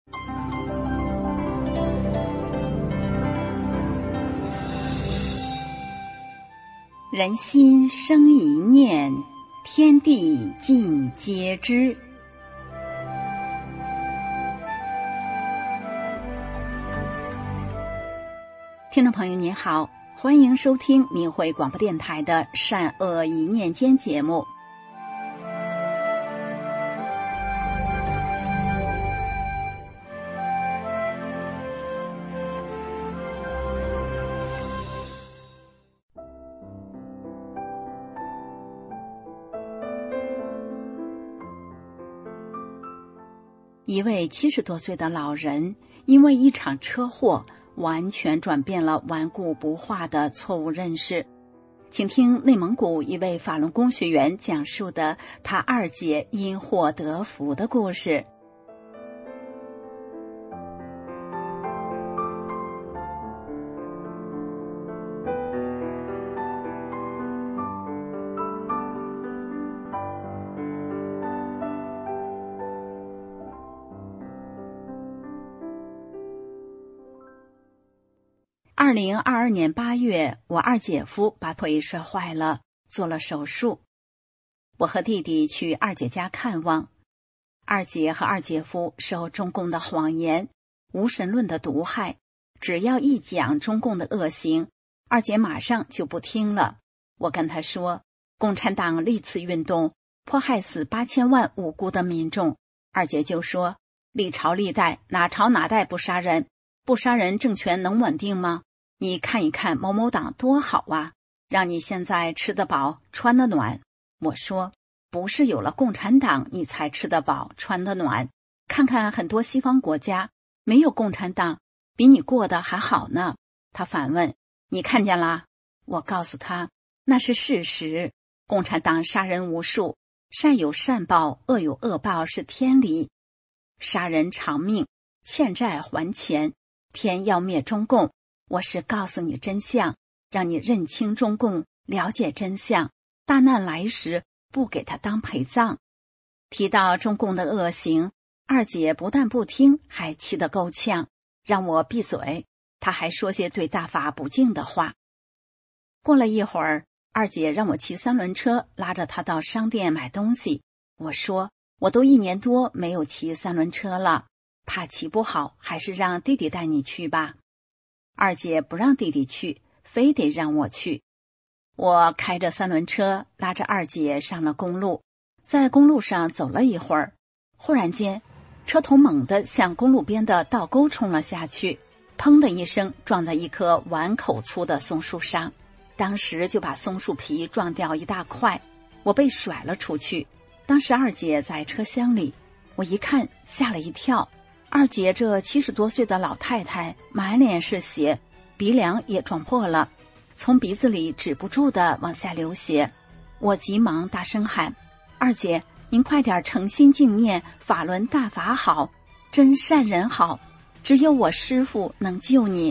人心生一念，天地尽皆知。听众朋友您好，欢迎收听明慧广播电台的善恶一念间节目。一位70多岁的老人，因为一场车祸，完全转变了顽固不化的错误认识。请听内蒙古一位法轮功学员讲述的他二姐因祸得福的故事。2022年8月，我二姐夫把腿摔坏了，做了手术。我和弟弟去二姐家看望。二姐和二姐夫受中共的谎言、无神论的毒害，只要一讲中共的恶行，二姐马上就不听了。我跟她说，共产党历次运动迫害死8000万无辜的民众，二姐就说，历朝历代哪朝哪代不杀人？不杀人政权能稳定吗？你看一看某某党多好啊，让你现在吃得饱穿得暖。我说，不是有了共产党你才吃得饱穿得暖，看看很多西方国家没有共产党比你过得还好呢。他反问，你看见啦？我告诉他，那是事实，共产党杀人无数，善有善报，恶有恶报是天理，杀人偿命，欠债还钱，天要灭中共。我是告诉你真相，让你认清中共，了解真相，大难来时不给他当陪葬。提到中共的恶行，二姐不但不听，还气得够呛，让我闭嘴。她还说些对大法不敬的话。过了一会儿，二姐让我骑3轮车拉着她到商店买东西。我说，我都1年多没有骑3轮车了，怕骑不好，还是让弟弟带你去吧。二姐不让弟弟去，非得让我去。我开着3轮车拉着二姐上了公路，在公路上走了一会儿，忽然间车头猛地向公路边的道沟冲了下去，砰的一声撞在一棵碗口粗的松树上，当时就把松树皮撞掉一大块，我被甩了出去。当时二姐在车厢里，我一看吓了一跳。二姐这70多岁的老太太满脸是血，鼻梁也撞破了，从鼻子里止不住地往下流血。我急忙大声喊，二姐，您快点诚心敬念法轮大法好，真善人好，只有我师父能救你。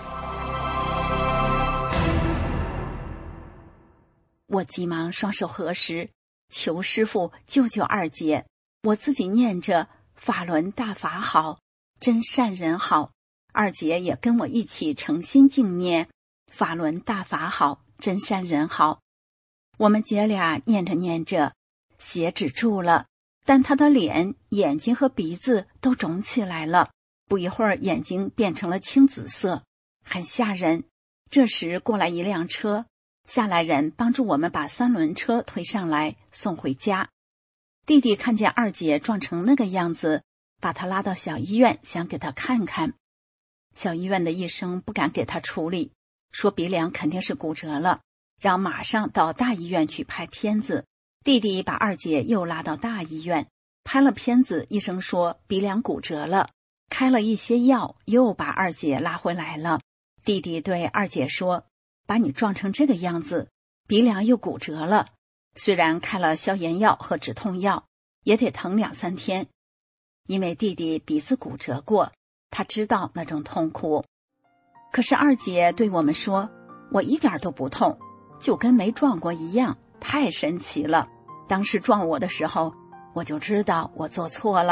我急忙双手合十，求师父救救二姐。我自己念着法轮大法好，真善人好，二姐也跟我一起诚心敬念法轮大法好，真善人好。我们姐俩念着念着，血止住了，但她的脸、眼睛和鼻子都肿起来了，不一会儿眼睛变成了青紫色，很吓人。这时过来一辆车，下来人帮助我们把3轮车推上来送回家。弟弟看见二姐撞成那个样子，把她拉到小医院，想给她看看。小医院的医生不敢给她处理，说鼻梁肯定是骨折了，让马上到大医院去拍片子。弟弟把二姐又拉到大医院，拍了片子，医生说鼻梁骨折了，开了一些药，又把二姐拉回来了。弟弟对二姐说，把你撞成这个样子，鼻梁又骨折了，虽然开了消炎药和止痛药，也得疼2-3天。因为弟弟鼻子骨折过，他知道那种痛苦。可是二姐对我们说，我一点都不痛，就跟没撞过一样，太神奇了。当时撞我的时候，我就知道我做错了，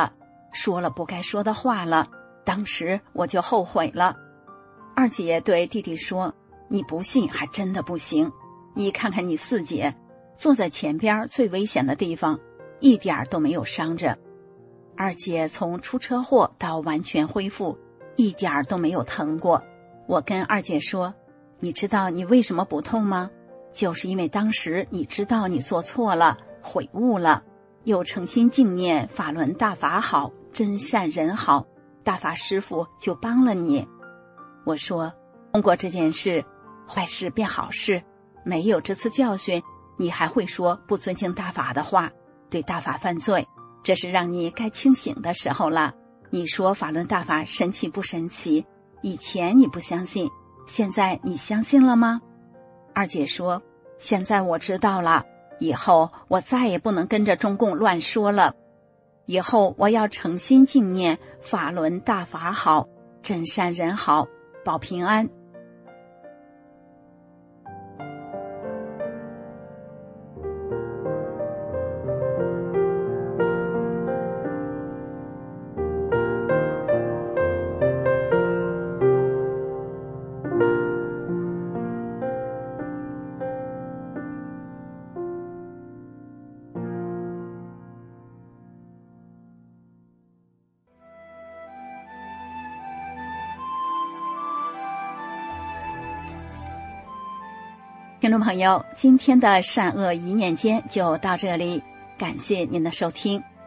说了不该说的话了，当时我就后悔了。二姐对弟弟说，你不信还真的不行，你看看你四姐坐在前边最危险的地方，一点都没有伤着。二姐从出车祸到完全恢复，一点都没有疼过。我跟二姐说，你知道你为什么不痛吗？就是因为当时你知道你做错了，悔悟了，又诚心敬念法轮大法好，真善人好，大法师父就帮了你。我说，通过这件事，坏事变好事，没有这次教训，你还会说不尊敬大法的话，对大法犯罪，这是让你该清醒的时候了。你说法轮大法神奇不神奇？以前你不相信，现在你相信了吗？二姐说，现在我知道了，以后我再也不能跟着中共乱说了，以后我要诚心敬念法轮大法好，真善人好，保平安。听众朋友，今天的善恶一念间就到这里，感谢您的收听。